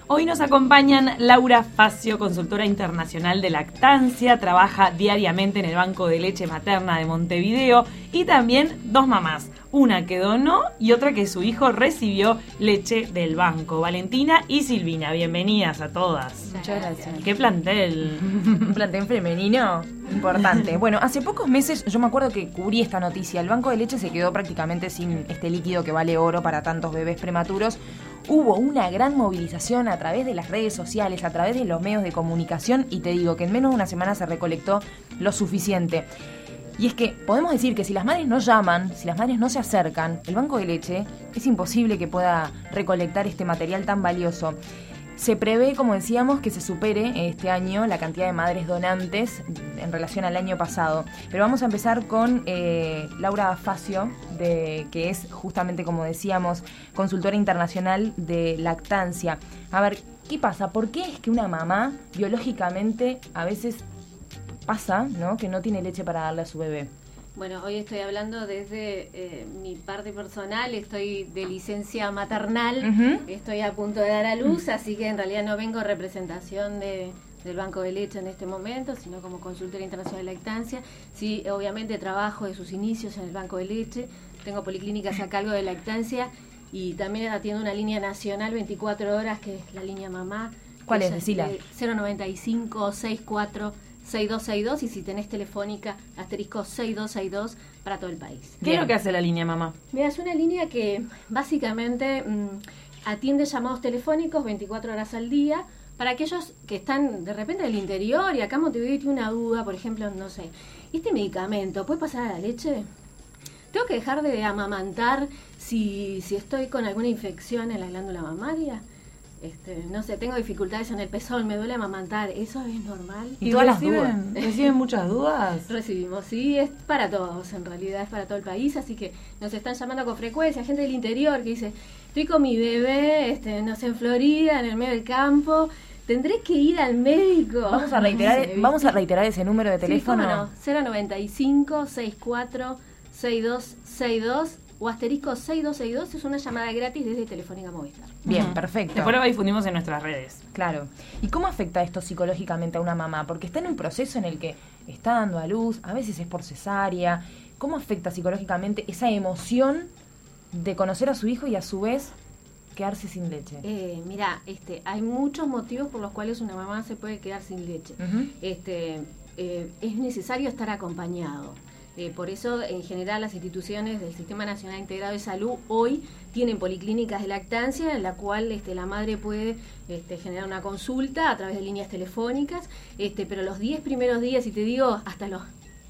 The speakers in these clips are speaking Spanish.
Hoy nos acompañan Laura Facio, consultora internacional de lactancia, trabaja diariamente en el Banco de Leche Materna de Montevideo y también dos mamás, una que donó y otra que su hijo recibió leche del banco. Valentina y Silvina, bienvenidas a todas. Muchas gracias. ¿Qué plantel? Un plantel femenino importante. Bueno, hace pocos meses yo me acuerdo que cubrí esta noticia. El Banco de Leche se quedó prácticamente sin este líquido que vale oro para tantos bebés prematuros. Hubo una gran movilización a través de las redes sociales, a través de los medios de comunicación, y te digo que en menos de una semana se recolectó lo suficiente. Y es que podemos decir que si las madres no llaman, si las madres no se acercan, el Banco de Leche es imposible que pueda recolectar este material tan valioso. Se prevé, como decíamos, que se supere este año la cantidad de madres donantes en relación al año pasado. Pero vamos a empezar con Laura Facio, que es justamente, como decíamos, consultora internacional de lactancia. A ver, ¿qué pasa? ¿Por qué es que una mamá biológicamente a veces pasa, ¿no?, que no tiene leche para darle a su bebé? Bueno, hoy estoy hablando desde mi parte personal, estoy de licencia maternal, estoy a punto de dar a luz, así que en realidad no vengo en representación del Banco de Leche en este momento, sino como consultora internacional de lactancia. Sí, obviamente trabajo de sus inicios en el Banco de Leche, tengo policlínicas a cargo de lactancia y también atiendo una línea nacional 24 horas, que es la línea mamá. ¿Cuál es? Decila. 095 64 6262, y si tenés telefónica, asterisco 6262 para todo el país. ¿Qué es lo que hace la línea mamá? Mira, es una línea que básicamente atiende llamados telefónicos 24 horas al día para aquellos que están de repente del interior y acá en Montevideo tiene una duda, por ejemplo, no sé, ¿este medicamento puede pasar a la leche? ¿Tengo que dejar de amamantar si estoy con alguna infección en la glándula mamaria? No sé, tengo dificultades en el pezón, me duele amamantar, ¿eso es normal? ¿Y todas las dudas? ¿Reciben muchas dudas? Recibimos, sí, es para todos, en realidad es para todo el país, así que nos están llamando con frecuencia, gente del interior que dice, estoy con mi bebé, no sé, en Florida, en el medio del campo, ¿tendré que ir al médico? Vamos a reiterar ese número de teléfono. Sí, cómo no, 095 64 6262 o asterisco 6262, es una llamada gratis desde Telefónica Movistar. Bien, perfecto. Después lo difundimos en nuestras redes. Claro. ¿Y cómo afecta esto psicológicamente a una mamá? Porque está en un proceso en el que está dando a luz, a veces es por cesárea. ¿Cómo afecta psicológicamente esa emoción de conocer a su hijo y a su vez quedarse sin leche? Mira, hay muchos motivos por los cuales una mamá se puede quedar sin leche. Es necesario estar acompañado. Por eso, en general, las instituciones del Sistema Nacional Integrado de Salud hoy tienen policlínicas de lactancia en la cual la madre puede generar una consulta a través de líneas telefónicas, pero los 10 primeros días, y te digo, hasta los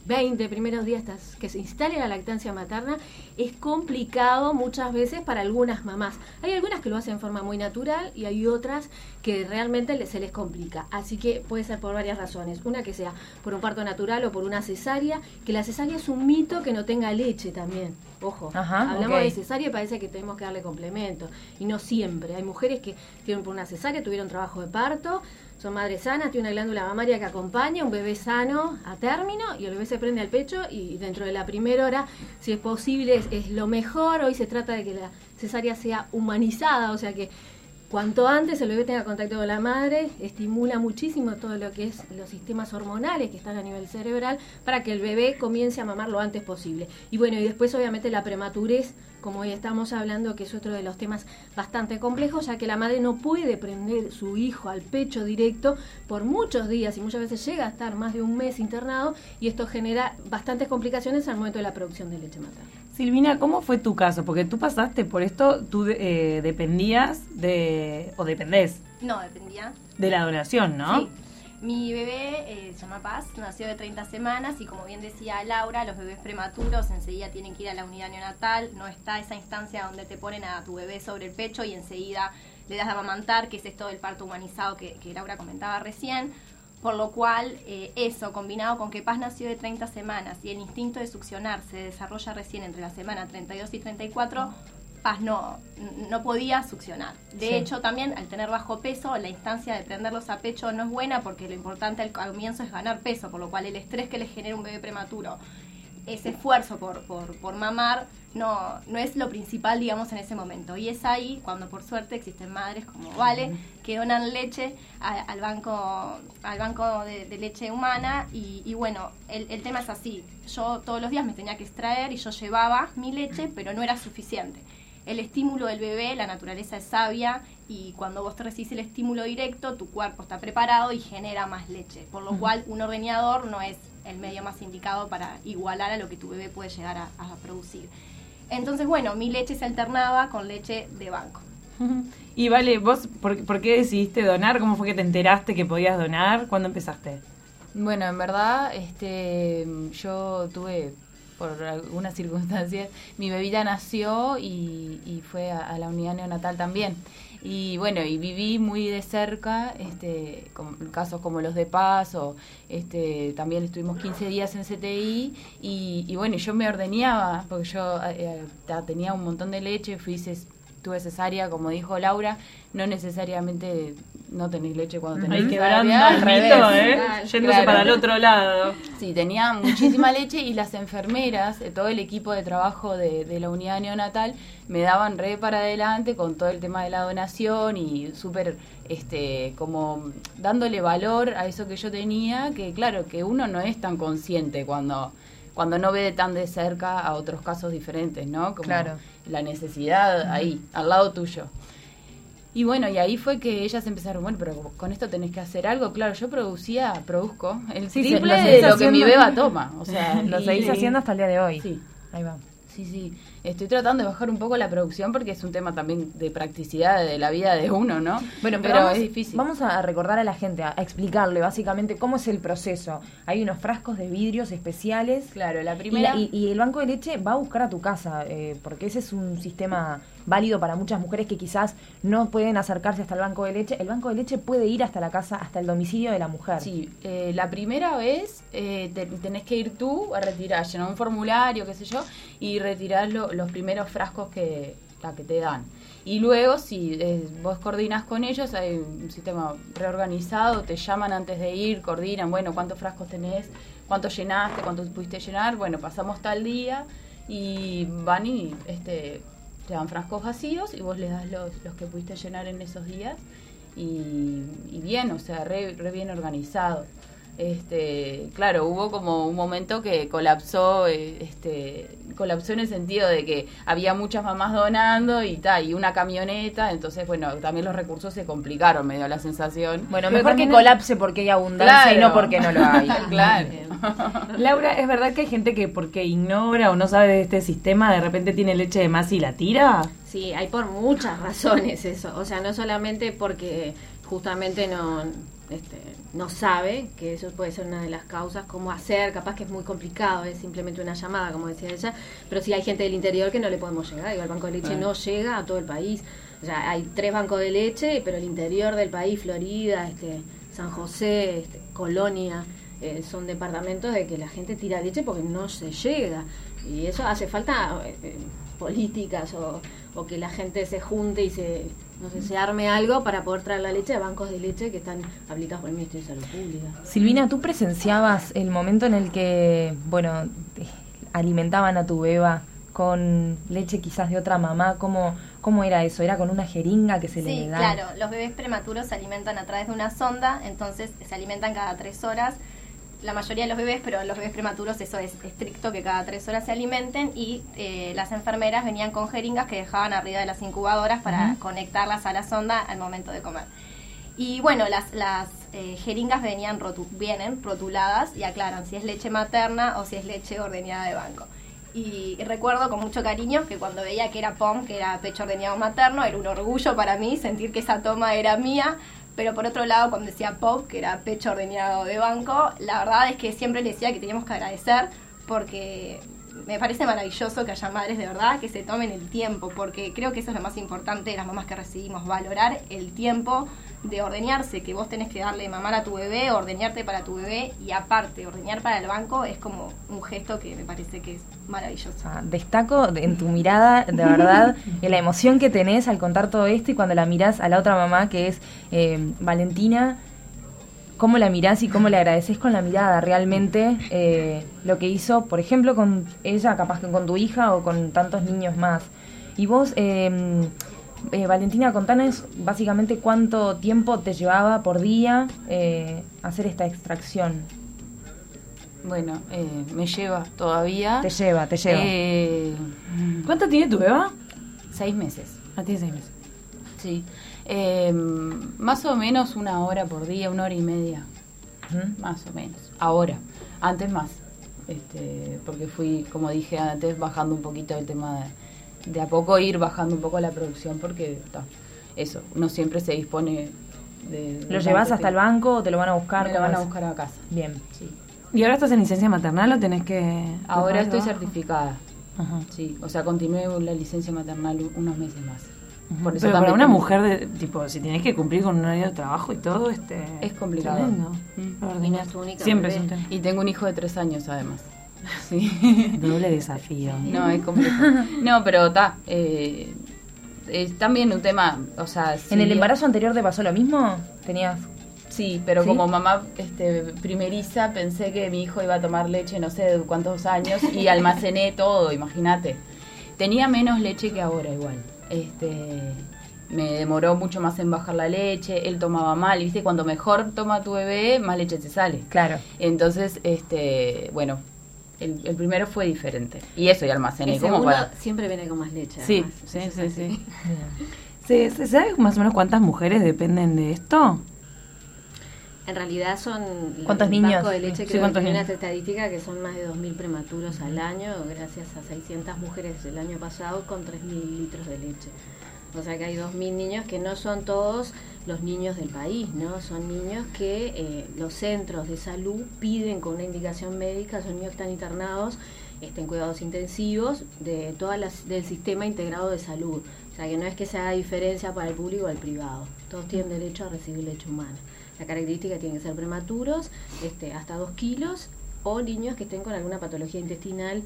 20 primeros días que se instale la lactancia materna, es complicado muchas veces para algunas mamás. Hay algunas que lo hacen en forma muy natural y hay otras que realmente se les complica. Así que puede ser por varias razones. Una, que sea por un parto natural o por una cesárea, que la cesárea es un mito que no tenga leche también. Ojo, hablamos de cesárea y parece que tenemos que darle complemento. Y no siempre. Hay mujeres que tienen por una cesárea, tuvieron trabajo de parto, son madres sanas, tiene una glándula mamaria que acompaña, un bebé sano a término y el bebé se prende al pecho y dentro de la primera hora, si es posible, es lo mejor. Hoy se trata de que la cesárea sea humanizada, o sea que cuanto antes el bebé tenga contacto con la madre, estimula muchísimo todo lo que es los sistemas hormonales que están a nivel cerebral para que el bebé comience a mamar lo antes posible. Y bueno, y después obviamente la prematurez, como hoy estamos hablando, que es otro de los temas bastante complejos, ya que la madre no puede prender su hijo al pecho directo por muchos días y muchas veces llega a estar más de un mes internado y esto genera bastantes complicaciones al momento de la producción de leche materna. Silvina, ¿cómo fue tu caso? Porque tú pasaste por esto, tú dependías o dependés. No, dependía. De la donación, ¿no? Sí. Mi bebé se llama Paz, nació de 30 semanas y como bien decía Laura, los bebés prematuros enseguida tienen que ir a la unidad neonatal, no está esa instancia donde te ponen a tu bebé sobre el pecho y enseguida le das a amamantar, que es esto del parto humanizado que Laura comentaba recién. Por lo cual, eso, combinado con que Paz nació de 30 semanas y el instinto de succionar se desarrolla recién entre la semana 32 y 34, Paz no podía succionar. De hecho, también al tener bajo peso, la instancia de prenderlos a pecho no es buena porque lo importante al comienzo es ganar peso, por lo cual el estrés que les genera un bebé prematuro ese esfuerzo por mamar no es lo principal, digamos, en ese momento. Y es ahí cuando, por suerte, existen madres como Vale, que donan leche al banco de leche humana. Y bueno, el tema es así. Yo todos los días me tenía que extraer y yo llevaba mi leche, pero no era suficiente. El estímulo del bebé, la naturaleza es sabia, y cuando vos te recibís el estímulo directo, tu cuerpo está preparado y genera más leche. Por lo cual, un ordeñador no es el medio más indicado para igualar a lo que tu bebé puede llegar a producir. Entonces, bueno, mi leche se alternaba con leche de banco. Y Vale, ¿vos por qué decidiste donar? ¿Cómo fue que te enteraste que podías donar? ¿Cuándo empezaste? Bueno, en verdad, yo tuve, por algunas circunstancias, mi bebita nació y fue a la unidad neonatal también. Y bueno, y viví muy de cerca casos como los de Paz, o también estuvimos 15 días en CTI, y bueno, yo me ordeñaba porque yo tenía un montón de leche, tuve cesárea, como dijo Laura. No necesariamente no tenés leche cuando tenés cesárea, al revés, yéndose para el otro lado. Sí, tenía muchísima leche, y las enfermeras, todo el equipo de trabajo de la unidad neonatal, me daban re para adelante con todo el tema de la donación, y súper como dándole valor a eso que yo tenía, que claro, que uno no es tan consciente cuando no ve tan de cerca a otros casos diferentes, ¿no? Como la necesidad ahí, al lado tuyo. Y bueno, y ahí fue que ellas empezaron, bueno, pero con esto tenés que hacer algo. Claro, yo produzco el triple de lo que mi beba toma. O sea, lo seguís haciendo hasta el día de hoy. Sí. Ahí va. Sí. Estoy tratando de bajar un poco la producción porque es un tema también de practicidad de la vida de uno, ¿no? Bueno, pero es difícil. Vamos a recordar a la gente, a explicarle básicamente cómo es el proceso. Hay unos frascos de vidrios especiales. Claro, la primera... Y el banco de leche va a buscar a tu casa, porque ese es un sistema válido para muchas mujeres que quizás no pueden acercarse hasta el banco de leche. El banco de leche puede ir hasta la casa, hasta el domicilio de la mujer. Sí, la primera vez tenés que ir tú a retirar, llenar un formulario, qué sé yo, y retirar los primeros frascos que te dan. Y luego, si vos coordinas con ellos, hay un sistema reorganizado, te llaman antes de ir, coordinan, bueno, cuántos frascos tenés, cuántos llenaste, cuántos pudiste llenar, bueno, pasamos tal día, y van y te dan frascos vacíos y vos les das los que pudiste llenar en esos días, y bien, o sea, re bien organizado. Claro, hubo como un momento que colapsó en el sentido de que había muchas mamás donando y una camioneta, entonces bueno, también los recursos se complicaron, me dio la sensación. Bueno, mejor que colapse porque hay abundancia, y no porque no lo hay. Claro. Laura, ¿es verdad que hay gente que porque ignora o no sabe de este sistema, de repente tiene leche de más y la tira? Sí, hay por muchas razones eso, o sea, no solamente porque justamente no sabe, que eso puede ser una de las causas, cómo hacer, capaz que es muy complicado, es simplemente una llamada, como decía ella, pero sí hay gente del interior que no le podemos llegar, el banco de leche no llega a todo el país, o sea, hay 3 bancos de leche, pero el interior del país, Florida, San José, Colonia, son departamentos de que la gente tira leche porque no se llega, y eso hace falta políticas o que la gente se junte y se arme algo para poder traer la leche a bancos de leche que están habilitados por el Ministerio de Salud Pública. Silvina, ¿tú presenciabas el momento en el que, alimentaban a tu beba con leche quizás de otra mamá? ¿Cómo era eso? ¿Era con una jeringa que se le da? Sí, claro. Los bebés prematuros se alimentan a través de una sonda, entonces se alimentan cada 3 horas. La mayoría de los bebés, pero los bebés prematuros eso es estricto, que cada 3 horas se alimenten, y las enfermeras venían con jeringas que dejaban arriba de las incubadoras para conectarlas a la sonda al momento de comer. Y bueno, las jeringas vienen rotuladas y aclaran si es leche materna o si es leche ordeñada de banco. Y recuerdo con mucho cariño que cuando veía que era POM, que era pecho ordeñado materno, era un orgullo para mí sentir que esa toma era mía. Pero por otro lado, cuando decía POP, que era pecho ordeñado de banco, la verdad es que siempre le decía que teníamos que agradecer, porque me parece maravilloso que haya madres de verdad que se tomen el tiempo, porque creo que eso es lo más importante de las mamás que recibimos, valorar el tiempo de ordeñarse, que vos tenés que darle de mamar a tu bebé, ordeñarte para tu bebé, y aparte, ordeñar para el banco es como un gesto que me parece que es maravilloso. Destaco en tu mirada, de verdad, en la emoción que tenés al contar todo esto, y cuando la mirás a la otra mamá, que es Valentina, cómo la mirás y cómo le agradeces con la mirada realmente lo que hizo, por ejemplo, con ella, capaz que con tu hija o con tantos niños más. Y vos, Valentina, contanos básicamente cuánto tiempo te llevaba por día hacer esta extracción. Bueno, me lleva todavía. Te lleva. ¿Cuánto tiene tu beba? 6 meses. Tiene 6 meses. Sí. Más o menos 1 hora por día, 1 hora y media. Más o menos. Ahora. Antes más. Porque fui, como dije antes, bajando un poquito el tema de a poco ir bajando un poco la producción, porque eso, no siempre se dispone de... ¿Lo llevas hasta el banco o te lo van a buscar? Me lo van a buscar a casa. Bien. Sí. ¿Y ahora estás en licencia maternal o tenés que...? Ahora estoy certificada. Ajá. Sí, o sea, continué la licencia maternal unos meses más. Por eso pero también para una mujer, si tenés que cumplir con un horario de trabajo y todo, es complicado. Tremendo. Y no es tu única Siempre bebé. es un tema. Y tengo un hijo de 3 años, además. Sí. Doble desafío. No, es complicado. No, pero es también un tema, o sea... ¿En el embarazo anterior te pasó lo mismo? ¿Tenías...? Sí, pero ¿Sí? como mamá primeriza, pensé que mi hijo iba a tomar leche no sé de cuántos años y almacené todo, imagínate. Tenía menos leche que ahora igual. Me demoró mucho más en bajar la leche, él tomaba mal, ¿viste? Cuando mejor toma tu bebé, más leche te sale. Claro. Entonces, bueno, el primero fue diferente. Y eso, y almacené El como segundo para... siempre viene con más leche. Sí, además. sí. ¿Se sabe más o menos cuántas mujeres dependen de esto? En realidad son ¿Cuántos el niños? banco de leche, Sí, creo ¿cuántos que tiene niños? una estadística que son más de 2.000 prematuros al año, gracias a 600 mujeres el año pasado con 3.000 litros de leche. O sea que hay 2.000 niños que no son todos los niños del país, ¿no? Son niños que los centros de salud piden con una indicación médica, son niños que están internados en cuidados intensivos de del sistema integrado de salud. O sea que no es que se haga diferencia para el público o el privado. Todos tienen derecho a recibir leche humana. La característica tiene que ser prematuros, hasta 2 kilos, o niños que estén con alguna patología intestinal,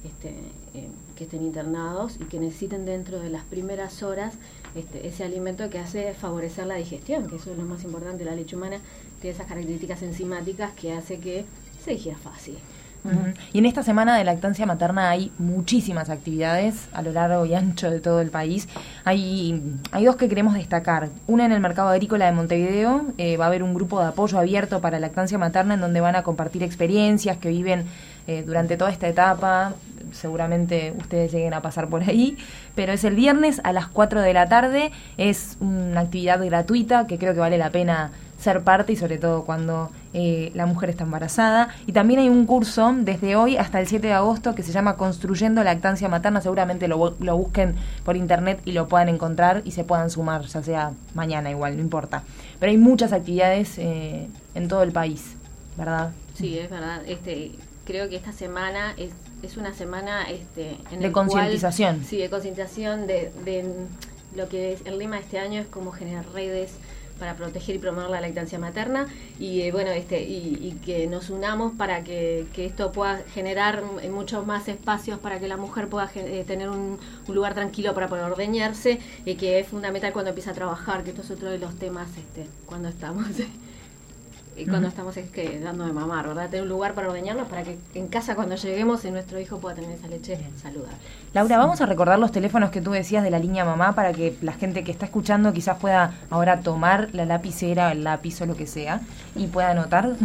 que estén internados y que necesiten dentro de las primeras horas ese alimento que hace favorecer la digestión, que eso es lo más importante. La leche humana tiene esas características enzimáticas que hace que se digiera fácil. Y en esta semana de lactancia materna hay muchísimas actividades a lo largo y ancho de todo el país. Hay 2 que queremos destacar. Una en el mercado agrícola de Montevideo. Va a haber un grupo de apoyo abierto para lactancia materna en donde van a compartir experiencias que viven durante toda esta etapa. Seguramente ustedes lleguen a pasar por ahí, pero es el viernes a las 4 de la tarde. Es una actividad gratuita que creo que vale la pena ser parte, y sobre todo cuando la mujer está embarazada. Y también hay un curso desde hoy hasta el 7 de agosto que se llama Construyendo Lactancia Materna. Seguramente lo busquen por internet y lo puedan encontrar y se puedan sumar, ya sea mañana, igual, no importa. Pero hay muchas actividades en todo el país, ¿verdad? Sí, es verdad. Creo que esta semana es una semana de concientización. Sí, de concientización de lo que es el lema de este año es cómo generar redes para proteger y promover la lactancia materna y y que nos unamos para que esto pueda generar muchos más espacios para que la mujer pueda tener un lugar tranquilo para poder ordeñarse, que es fundamental cuando empieza a trabajar, que esto es otro de los temas cuando estamos estamos dando de mamar, ¿verdad? Tener un lugar para ordeñarnos para que en casa cuando lleguemos nuestro hijo pueda tener esa leche saludable. Laura, vamos a recordar los teléfonos que tú decías de la línea mamá para que la gente que está escuchando quizás pueda ahora tomar la lapicera, el lápiz o lo que sea y pueda anotar.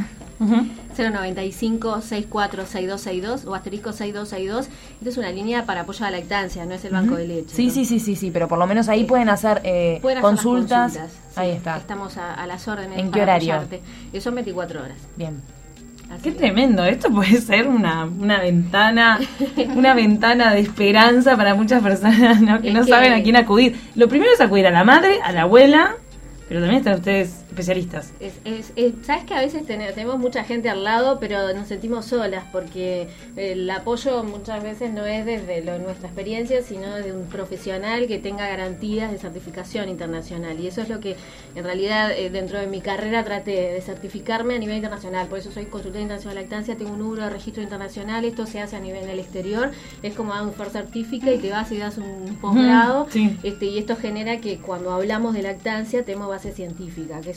095-646262 o asterisco 6262. Esta es una línea para apoyo a la lactancia, no es el banco de leche. Sí, ¿no? sí, pero por lo menos ahí pueden hacer, consultas. Sí, ahí está. Estamos a las órdenes. ¿En qué horario? Apoyarte. Son 24 horas. Bien. Así Qué que- tremendo, esto puede ser una ventana de esperanza para muchas personas, ¿no? que Es no que- saben a quién acudir. Lo primero es acudir a la madre, a la abuela, pero también están ustedes especialistas. Sabes que a veces tenemos mucha gente al lado, pero nos sentimos solas porque el apoyo muchas veces no es desde nuestra experiencia, sino de un profesional que tenga garantías de certificación internacional. Y eso es lo que en realidad dentro de mi carrera traté de certificarme a nivel internacional. Por eso soy consultora internacional de lactancia, tengo un número de registro internacional. Esto se hace a nivel del exterior. Es como dar un First Certificate y te vas y das un posgrado. Sí. Y esto genera que cuando hablamos de lactancia tenemos base científica, que eso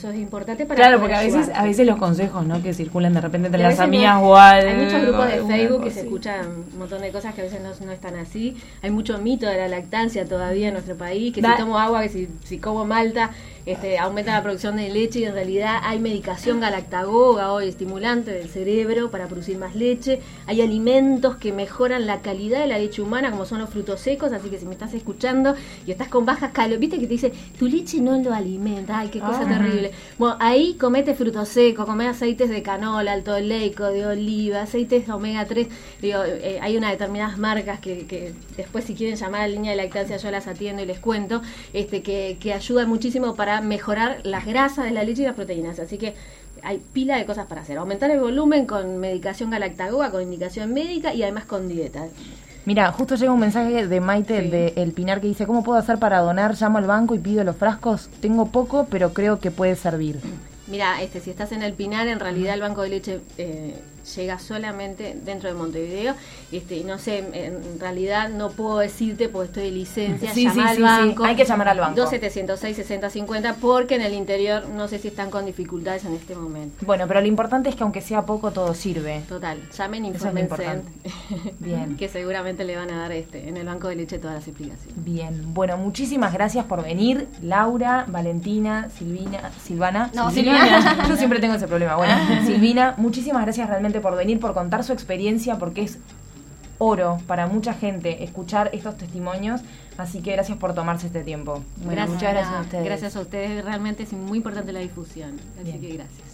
eso es importante para Claro, poder porque a ayudarte. veces los consejos, ¿no? Que circulan de repente entre Y a las veces amigas no- o algo. hay muchos grupos de alguna Facebook que cosa se así. escuchan un montón de cosas que a veces no están así. Hay mucho mito de la lactancia todavía en nuestro país, que si tomo agua, que si como malta, aumenta la producción de leche, y en realidad hay medicación galactagoga hoy, estimulante del cerebro para producir más leche. Hay alimentos que mejoran la calidad de la leche humana, como son los frutos secos, así que si me estás escuchando y estás con bajas calorías, viste que te dice, tu leche no lo alimenta, ay, qué cosa terrible. Bueno, ahí comete frutos secos, come aceites de canola, alto oleico, de oliva, aceites de omega 3. Digo, hay unas determinadas marcas que después, si quieren llamar a la línea de lactancia, yo las atiendo y les cuento, que ayudan muchísimo para mejorar las grasas de la leche y las proteínas. Así que hay pila de cosas para hacer. Aumentar el volumen con medicación galactagoga, con indicación médica y además con dieta. Mira, justo llega un mensaje de Maite, de El Pinar, que dice: ¿cómo puedo hacer para donar? Llamo al banco y pido los frascos. Tengo poco, pero creo que puede servir. Mira, si estás en el Pinar, en realidad el banco de leche llega solamente dentro de Montevideo, y no sé, en realidad no puedo decirte porque estoy de licencia. Sí, llama al banco. Hay que llamar al banco. 2706-6050, porque en el interior no sé si están con dificultades en este momento. Bueno, pero lo importante es que aunque sea poco, todo sirve. Total, llamen, Eso es lo infórmense. importante. Bien. Que seguramente le van a dar en el banco de leche todas las explicaciones. Bien, bueno, muchísimas gracias por venir, Laura, Valentina, Silvana. No, Silvina. Yo siempre tengo ese problema. Bueno, Silvina, muchísimas gracias realmente por venir, por contar su experiencia, porque es oro para mucha gente escuchar estos testimonios. Así que gracias por tomarse este tiempo. Bueno, Muchas gracias a ustedes. Gracias a ustedes, realmente es muy importante la difusión. Así Bien. que gracias.